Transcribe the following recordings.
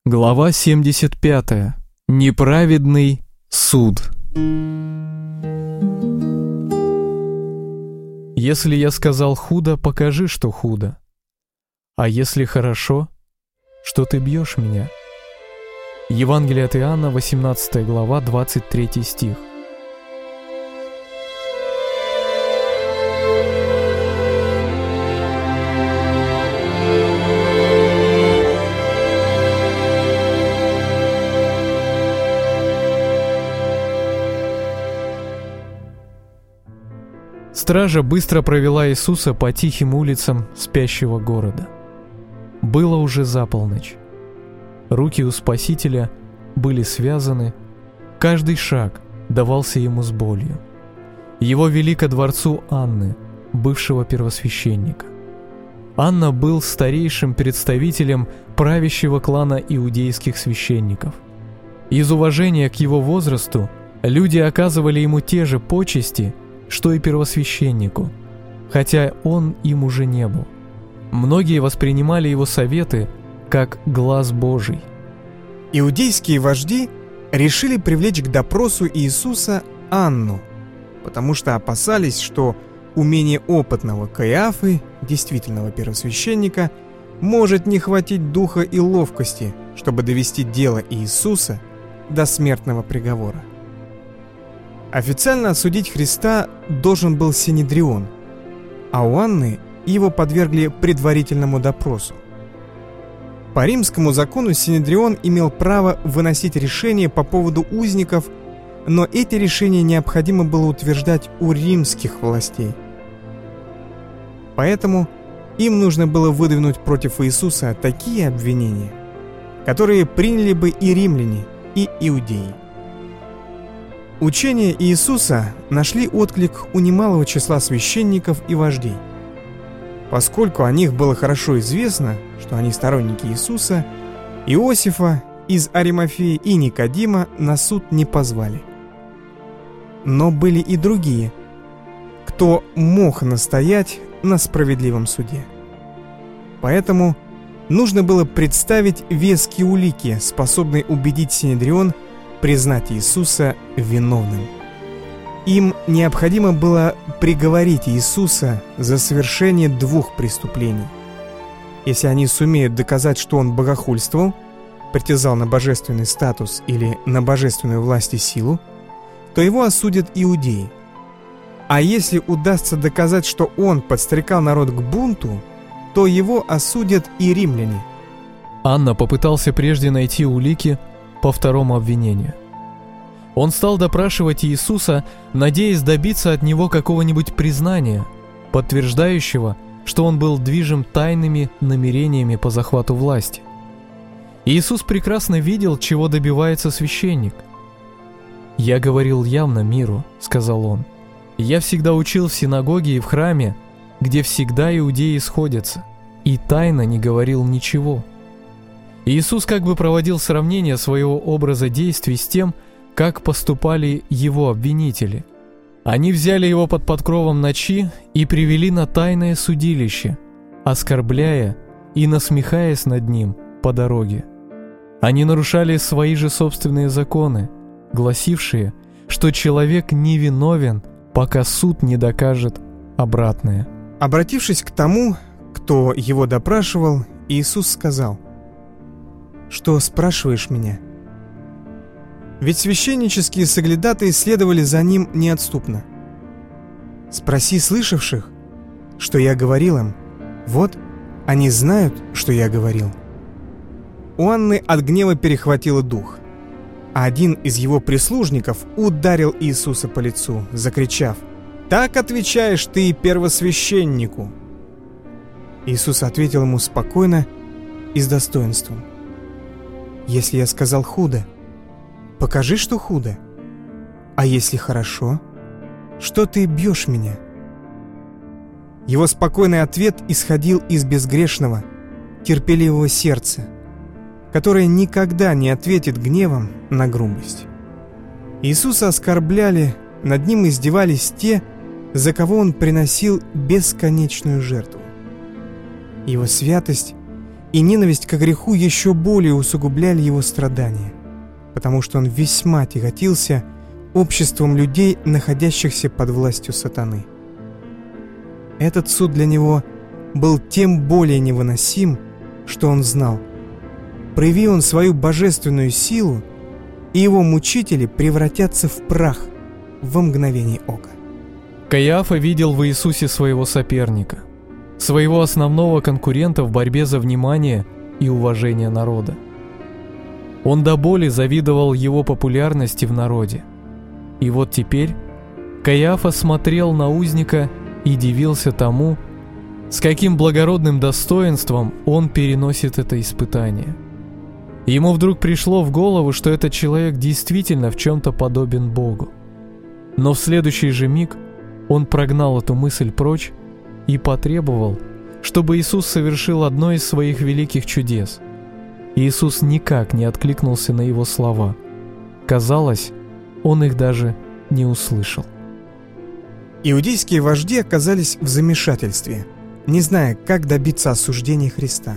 Глава 75. Неправедный суд. Если я сказал худо, покажи, что худо. А если хорошо, что ты бьешь меня? Евангелие от Иоанна, 18 глава, 23 стих. Стража быстро провела Иисуса по тихим улицам спящего города. Было уже за полночь. Руки у Спасителя были связаны, каждый шаг давался ему с болью. Его вели ко дворцу Анны, бывшего первосвященника. Анна был старейшим представителем правящего клана иудейских священников. Из уважения к его возрасту люди оказывали ему те же почести, что и первосвященнику, хотя он им уже не был. Многие воспринимали его советы как глас Божий. Иудейские вожди решили привлечь к допросу Иисуса Анну, потому что опасались, что у менее опытного Каиафы, действительного первосвященника, может не хватить духа и ловкости, чтобы довести дело Иисуса до смертного приговора. Официально осудить Христа должен был Синедрион, а у Анны его подвергли предварительному допросу. По римскому закону Синедрион имел право выносить решения по поводу узников, но эти решения необходимо было утверждать у римских властей. Поэтому им нужно было выдвинуть против Иисуса такие обвинения, которые приняли бы и римляне, и иудеи. Учения Иисуса нашли отклик у немалого числа священников и вождей. Поскольку о них было хорошо известно, что они сторонники Иисуса, Иосифа из Аримафеи и Никодима на суд не позвали. Но были и другие, кто мог настоять на справедливом суде. Поэтому нужно было представить веские улики, способные убедить Синедрион признать Иисуса виновным. Им необходимо было приговорить Иисуса за совершение двух преступлений. Если они сумеют доказать, что он богохульствовал, притязал на божественный статус или на божественную власть и силу, то его осудят иудеи. А если удастся доказать, что он подстрекал народ к бунту, то его осудят и римляне. Анна попытался прежде найти улики по второму обвинению. Он стал допрашивать Иисуса, надеясь добиться от него какого-нибудь признания, подтверждающего, что он был движим тайными намерениями по захвату власти. Иисус прекрасно видел, чего добивается священник. «Я говорил явно миру», — сказал он. «Я всегда учил в синагоге и в храме, где всегда иудеи сходятся, и тайно не говорил ничего». Иисус как бы проводил сравнение своего образа действий с тем, как поступали его обвинители. Они взяли его под покровом ночи и привели на тайное судилище, оскорбляя и насмехаясь над ним по дороге. Они нарушали свои же собственные законы, гласившие, что человек невиновен, пока суд не докажет обратное. Обратившись к тому, кто его допрашивал, Иисус сказал: «Что спрашиваешь меня?» Ведь священнические соглядатые следовали за ним неотступно. «Спроси слышавших, что я говорил им. Вот, они знают, что я говорил». У Анны от гнева перехватило дух, а один из его прислужников ударил Иисуса по лицу, закричав: «Так отвечаешь ты первосвященнику!» Иисус ответил ему спокойно и с достоинством: «Если я сказал худо, покажи, что худо. А если хорошо, что ты бьешь меня?» Его спокойный ответ исходил из безгрешного, терпеливого сердца, которое никогда не ответит гневом на грубость. Иисуса оскорбляли, над ним издевались те, за кого он приносил бесконечную жертву. Его святость и ненависть к греху еще более усугубляли его страдания, потому что он весьма тяготился обществом людей, находящихся под властью сатаны. Этот суд для него был тем более невыносим, что он знал: прояви он свою божественную силу, и его мучители превратятся в прах во мгновение ока. Каиафа видел в Иисусе своего соперника, своего основного конкурента в борьбе за внимание и уважение народа. Он до боли завидовал его популярности в народе. И вот теперь Каиафа смотрел на узника и дивился тому, с каким благородным достоинством он переносит это испытание. Ему вдруг пришло в голову, что этот человек действительно в чем-то подобен Богу. Но в следующий же миг он прогнал эту мысль прочь и потребовал, чтобы Иисус совершил одно из своих великих чудес. Иисус никак не откликнулся на его слова. Казалось, он их даже не услышал. Иудейские вожди оказались в замешательстве, не зная, как добиться осуждения Христа.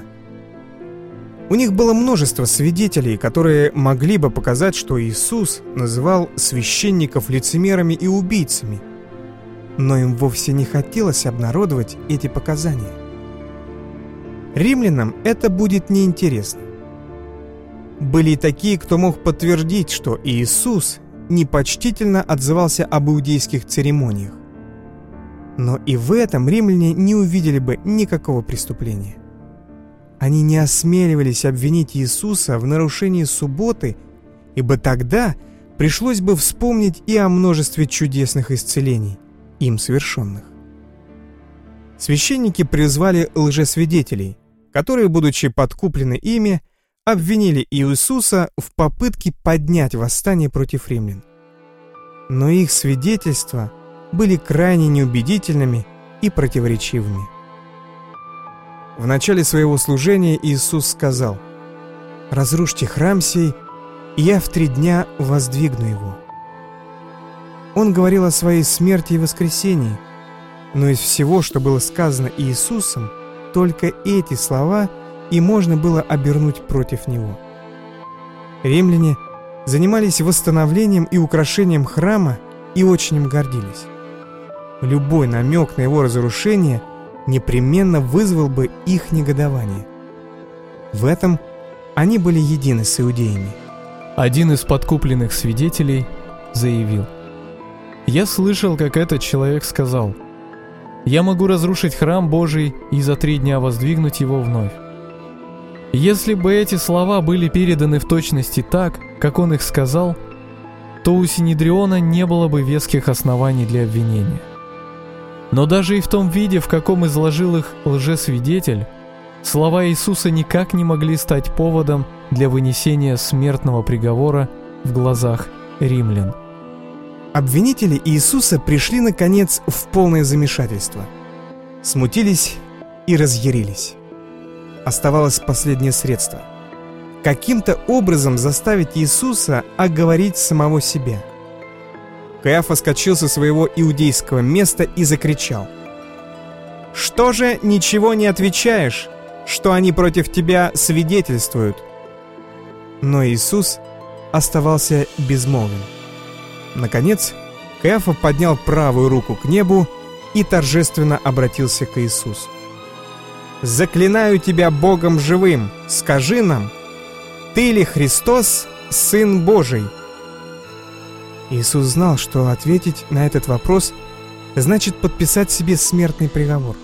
У них было множество свидетелей, которые могли бы показать, что Иисус называл священников лицемерами и убийцами, но им вовсе не хотелось обнародовать эти показания. Римлянам это будет неинтересно. Были и такие, кто мог подтвердить, что Иисус непочтительно отзывался об иудейских церемониях. Но и в этом римляне не увидели бы никакого преступления. Они не осмеливались обвинить Иисуса в нарушении субботы, ибо тогда пришлось бы вспомнить и о множестве чудесных исцелений, им совершенных. Священники призвали лжесвидетелей, которые, будучи подкуплены ими, обвинили Иисуса в попытке поднять восстание против римлян. Но их свидетельства были крайне неубедительными и противоречивыми. В начале своего служения Иисус сказал: «Разрушьте храм сей, и я в 3 дня воздвигну его». Он говорил о своей смерти и воскресении, но из всего, что было сказано Иисусом, только эти слова и можно было обернуть против него. Римляне занимались восстановлением и украшением храма и очень им гордились. Любой намек на его разрушение непременно вызвал бы их негодование. В этом они были едины с иудеями. Один из подкупленных свидетелей заявил: «Я слышал, как этот человек сказал: я могу разрушить храм Божий и за 3 дня воздвигнуть его вновь». Если бы эти слова были переданы в точности так, как он их сказал, то у Синедриона не было бы веских оснований для обвинения. Но даже и в том виде, в каком изложил их лжесвидетель, слова Иисуса никак не могли стать поводом для вынесения смертного приговора в глазах римлян. Обвинители Иисуса пришли, наконец, в полное замешательство. Смутились и разъярились. Оставалось последнее средство — каким-то образом заставить Иисуса оговорить самого себя. Каиафа вскочил со своего иудейского места и закричал: «Что же ничего не отвечаешь, что они против тебя свидетельствуют?» Но Иисус оставался безмолвен. Наконец, Каиафа поднял правую руку к небу и торжественно обратился к Иисусу: «Заклинаю тебя Богом живым, скажи нам, ты ли Христос, Сын Божий?» Иисус знал, что ответить на этот вопрос значит подписать себе смертный приговор.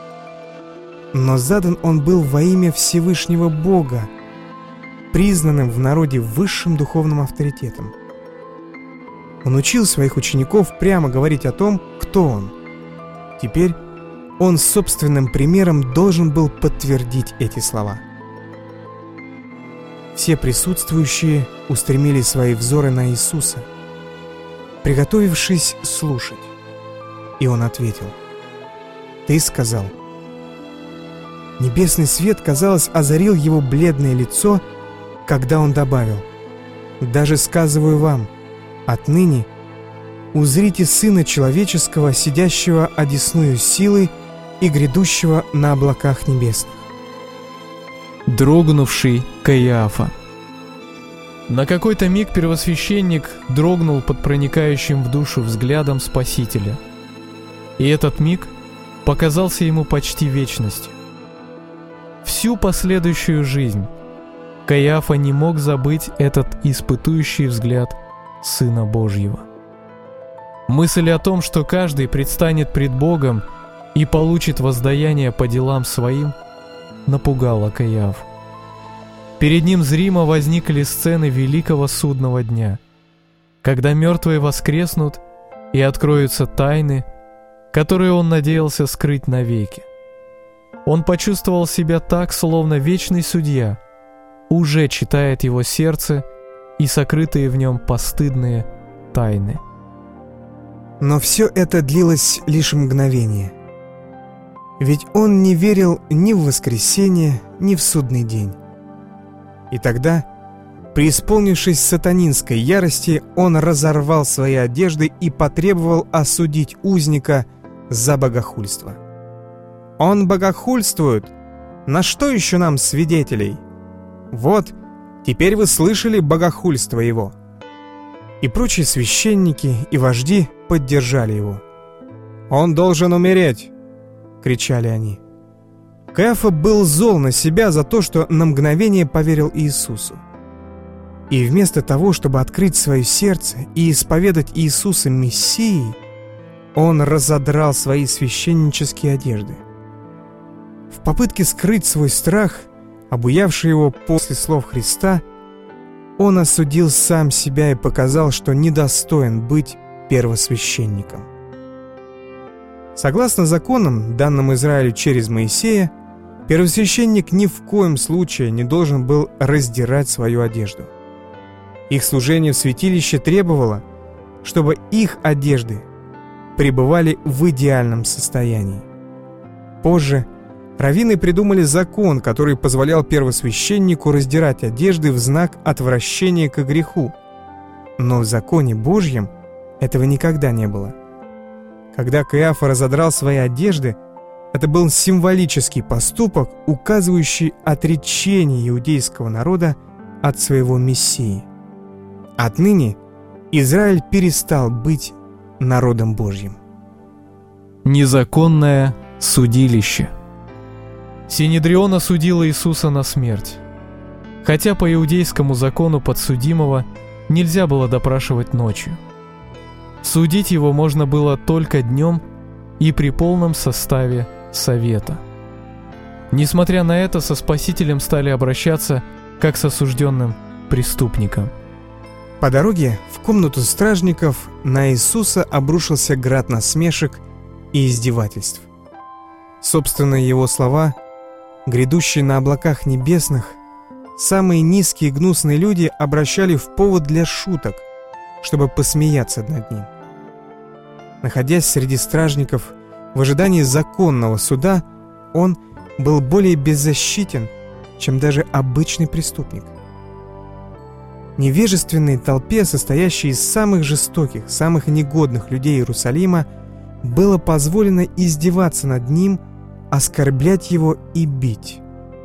Но задан он был во имя Всевышнего Бога, признанным в народе высшим духовным авторитетом. Он учил своих учеников прямо говорить о том, кто он. Теперь он собственным примером должен был подтвердить эти слова. Все присутствующие устремили свои взоры на Иисуса, приготовившись слушать. И он ответил: «Ты сказал». Небесный свет, казалось, озарил его бледное лицо, когда он добавил: «Даже сказываю вам, отныне узрите Сына Человеческого, сидящего одесную силы и грядущего на облаках небесных». дрогнувший Каиафа. На какой-то миг первосвященник дрогнул под проникающим в душу взглядом Спасителя. И этот миг показался ему почти вечностью. Всю последующую жизнь Каиафа не мог забыть этот испытующий взгляд Сына Божьего. Мысль о том, что каждый предстанет пред Богом и получит воздаяние по делам своим, напугала Каиафу. Перед ним зримо возникли сцены великого судного дня, когда мертвые воскреснут и откроются тайны, которые он надеялся скрыть навеки. Он почувствовал себя так, словно вечный судья уже читает его сердце и сокрытые в нем постыдные тайны. Но все это длилось лишь мгновение. Ведь он не верил ни в воскресенье, ни в судный день. И тогда, преисполнившись сатанинской ярости, он разорвал свои одежды и потребовал осудить узника за богохульство. «Он богохульствует! На что еще нам свидетелей? Вот, теперь вы слышали богохульство его!» И прочие священники и вожди поддержали его. «Он должен умереть!» — кричали они. Каиафа был зол на себя за то, что на мгновение поверил Иисусу. И вместо того, чтобы открыть свое сердце и исповедать Иисуса Мессией, он разодрал свои священнические одежды. В попытке скрыть свой страх, обуявший его после слов Христа, он осудил сам себя и показал, что недостоин быть первосвященником. Согласно законам, данным Израилю через Моисея, первосвященник ни в коем случае не должен был раздирать свою одежду. Их служение в святилище требовало, чтобы их одежды пребывали в идеальном состоянии. Позже раввины придумали закон, который позволял первосвященнику раздирать одежды в знак отвращения к греху. Но в законе Божьем этого никогда не было. Когда Каиафа разодрал свои одежды, это был символический поступок, указывающий отречение иудейского народа от своего Мессии. Отныне Израиль перестал быть народом Божьим. Незаконное судилище. Синедрион осудил Иисуса на смерть. Хотя по иудейскому закону подсудимого нельзя было допрашивать ночью. Судить его можно было только днем и при полном составе совета. Несмотря на это, со Спасителем стали обращаться как с осужденным преступником. По дороге в комнату стражников на Иисуса обрушился град насмешек и издевательств. Собственные его слова, грядущие на облаках небесных, самые низкие и гнусные люди обращали в повод для шуток, чтобы посмеяться над ним. Находясь среди стражников в ожидании законного суда, он был более беззащитен, чем даже обычный преступник. Невежественной толпе, состоящей из самых жестоких, самых негодных людей Иерусалима, было позволено издеваться над ним, оскорблять его и бить.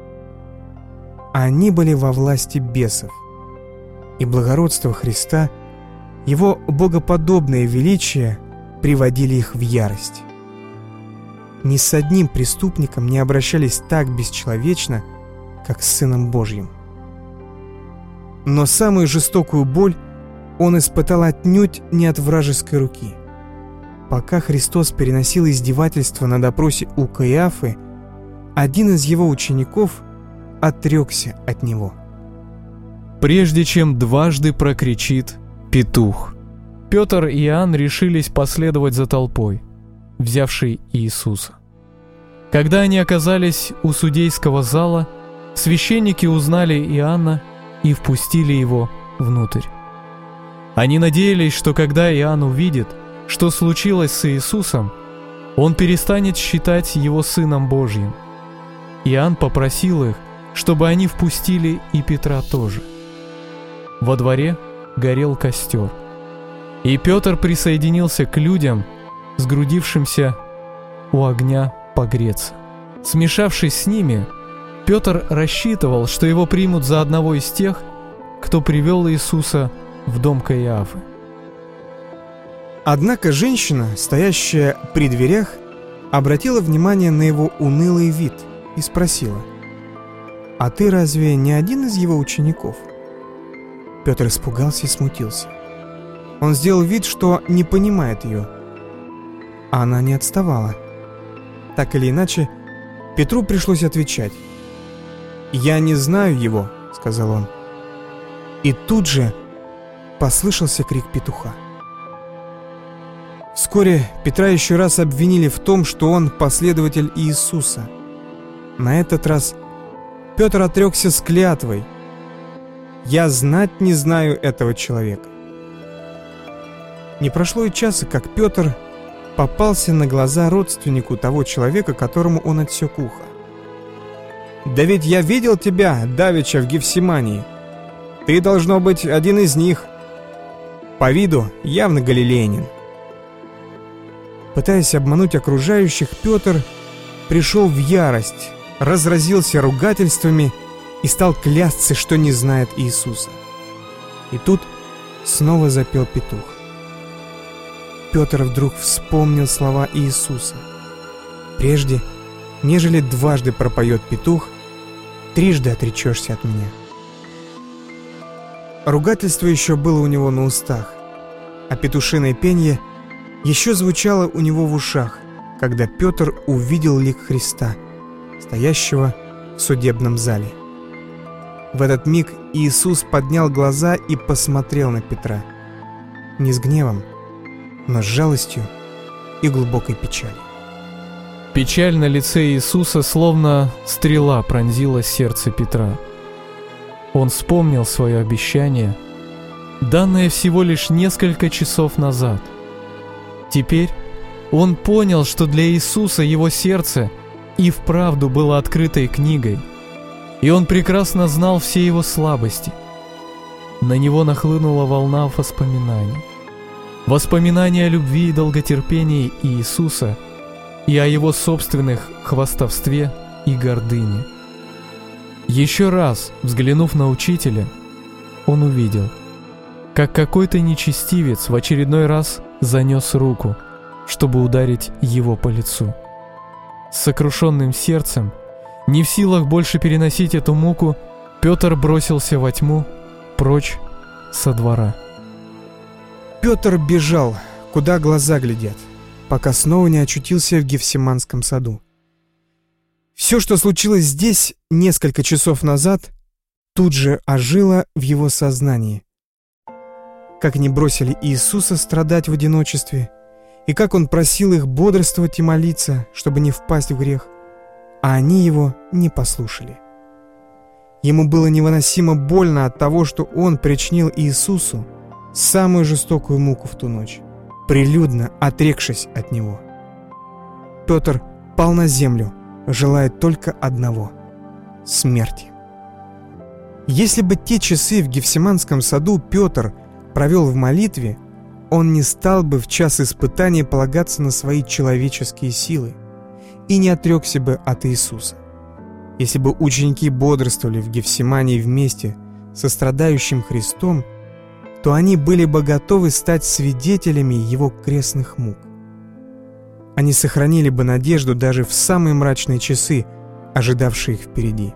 Они были во власти бесов, и благородство Христа, его богоподобное величие приводили их в ярость. Ни с одним преступником не обращались так бесчеловечно, как с Сыном Божьим. Но самую жестокую боль он испытал отнюдь не от вражеской руки. Пока Христос переносил издевательство на допросе у Каиафы, один из его учеников отрекся от него. Прежде чем дважды прокричит петух, Петр и Иоанн решились последовать за толпой, взявшей Иисуса. Когда они оказались у судейского зала, священники узнали Иоанна и впустили его внутрь. Они надеялись, что когда Иоанн увидит, что случилось с Иисусом, он перестанет считать его Сыном Божьим. Иоанн попросил их, чтобы они впустили и Петра тоже. Во дворе горел костер, и Петр присоединился к людям, сгрудившимся у огня погреться. Смешавшись с ними, Петр рассчитывал, что его примут за одного из тех, кто привел Иисуса в дом Каиафы. Однако женщина, стоящая при дверях, обратила внимание на его унылый вид и спросила: «А ты разве не один из его учеников?» Петр испугался и смутился. Он сделал вид, что не понимает ее. А она не отставала. Так или иначе, Петру пришлось отвечать. «Я не знаю его», — сказал он. И тут же послышался крик петуха. Вскоре Петра еще раз обвинили в том, что он последователь Иисуса. На этот раз Петр отрекся с клятвой: «Я знать не знаю этого человека». Не прошло и часа, как Петр попался на глаза родственнику того человека, которому он отсек ухо. «Да ведь я видел тебя давеча в Гефсимании. Ты, должно быть, один из них. По виду явно галилеянин». Пытаясь обмануть окружающих, Петр пришел в ярость, разразился ругательствами и стал клясться, что не знает Иисуса. И тут снова запел петух. Петр вдруг вспомнил слова Иисуса: «Прежде, нежели дважды пропоет петух, трижды отречешься от меня». Ругательство еще было у него на устах, а петушиное пенье еще звучало у него в ушах, когда Петр увидел лик Христа, стоящего в судебном зале. В этот миг Иисус поднял глаза и посмотрел на Петра. Не с гневом, но с жалостью и глубокой печалью. Печаль на лице Иисуса словно стрела пронзила сердце Петра. Он вспомнил свое обещание, данное всего лишь несколько часов назад. Теперь он понял, что для Иисуса его сердце и вправду было открытой книгой, и он прекрасно знал все его слабости. На него нахлынула волна воспоминаний. Воспоминания о любви и долготерпении Иисуса и о его собственных хвастовстве и гордыне. Еще раз, взглянув на учителя, он увидел, как какой-то нечестивец в очередной раз занес руку, чтобы ударить его по лицу. С сокрушенным сердцем, не в силах больше переносить эту муку, Петр бросился во тьму, прочь со двора. Петр бежал, куда глаза глядят, пока снова не очутился в Гефсиманском саду. Все, что случилось здесь несколько часов назад, тут же ожило в его сознании. Как они бросили Иисуса страдать в одиночестве, и как он просил их бодрствовать и молиться, чтобы не впасть в грех, а они его не послушали. Ему было невыносимо больно от того, что он причинил Иисусу самую жестокую муку в ту ночь, прилюдно отрекшись от него. Петр пал на землю, желая только одного — смерти. Если бы те часы в Гефсиманском саду Петр провел в молитве, он не стал бы в час испытания полагаться на свои человеческие силы и не отрекся бы от Иисуса. Если бы ученики бодрствовали в Гефсимании вместе со страдающим Христом, то они были бы готовы стать свидетелями его крестных мук. Они сохранили бы надежду даже в самые мрачные часы, ожидавшие их впереди.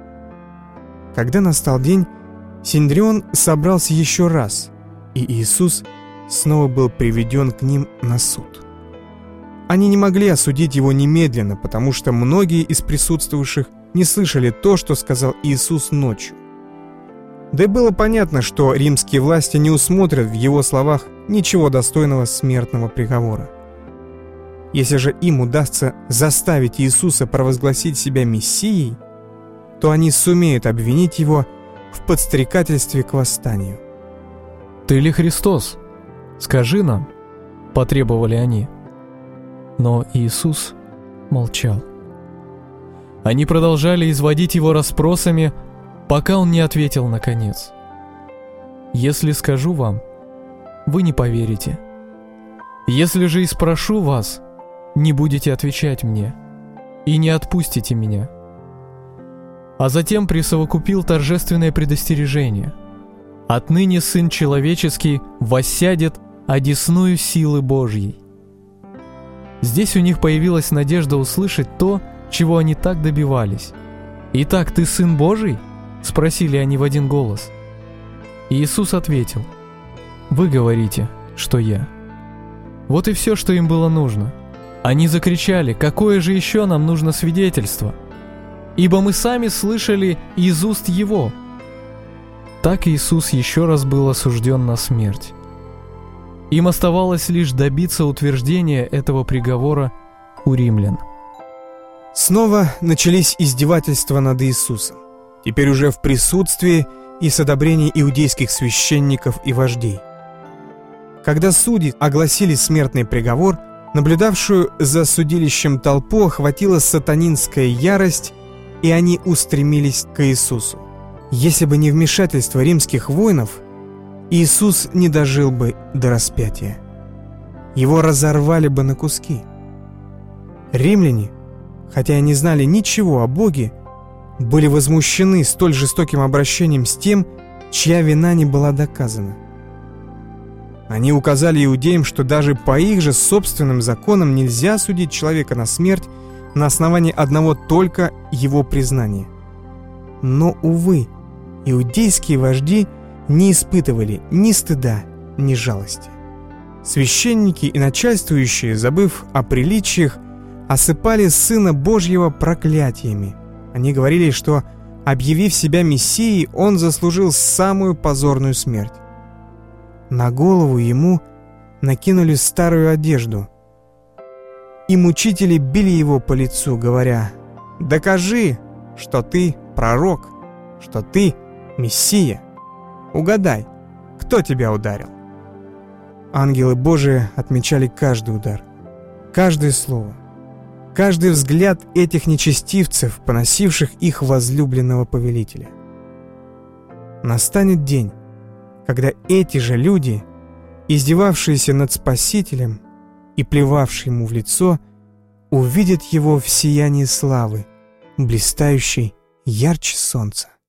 Когда настал день, Синедрион собрался еще раз, и Иисус снова был приведен к ним на суд. Они не могли осудить его немедленно, потому что многие из присутствовавших не слышали то, что сказал Иисус ночью. Да и было понятно, что римские власти не усмотрят в его словах ничего достойного смертного приговора. Если же им удастся заставить Иисуса провозгласить себя Мессией, то они сумеют обвинить его в подстрекательстве к восстанию. «Ты ли Христос? Скажи нам», — потребовали они. Но Иисус молчал. Они продолжали изводить его расспросами, пока он не ответил наконец: «Если скажу вам, вы не поверите. Если же и спрошу вас, не будете отвечать мне и не отпустите меня. а затем присовокупил торжественное предостережение: «Отныне Сын Человеческий воссядет одесную силы Божьей». Здесь у них появилась надежда услышать то, чего они так добивались. «Итак, ты Сын Божий?» — спросили они в один голос. И Иисус ответил: «Вы говорите, что я». Вот и все, что им было нужно. Они закричали: «Какое же еще нам нужно свидетельство? Ибо мы сами слышали из уст Его». Так Иисус еще раз был осужден на смерть. Им оставалось лишь добиться утверждения этого приговора у римлян. Снова начались издевательства над Иисусом, теперь уже в присутствии и с одобрения иудейских священников и вождей. Когда судьи огласили смертный приговор, наблюдавшую за судилищем толпу охватила сатанинская ярость, и они устремились к Иисусу. Если бы не вмешательство римских воинов, Иисус не дожил бы до распятия. Его разорвали бы на куски. Римляне, хотя и не знали ничего о Боге, были возмущены столь жестоким обращением с тем, чья вина не была доказана. Они указали иудеям, что даже по их же собственным законам нельзя судить человека на смерть на основании одного только его признания. Но, увы, иудейские вожди не испытывали ни стыда, ни жалости. Священники и начальствующие, забыв о приличиях, осыпали Сына Божьего проклятиями. Они говорили, что, объявив себя Мессией, Он заслужил самую позорную смерть. На голову Ему накинули старую одежду, и мучители били Его по лицу, говоря: «Докажи, что ты пророк, что ты Мессия. Угадай, кто тебя ударил?» Ангелы Божии отмечали каждый удар, каждое слово, каждый взгляд этих нечестивцев, поносивших их возлюбленного повелителя. Настанет день, когда эти же люди, издевавшиеся над Спасителем и плевавшие ему в лицо, увидят его в сиянии славы, блистающей ярче солнца.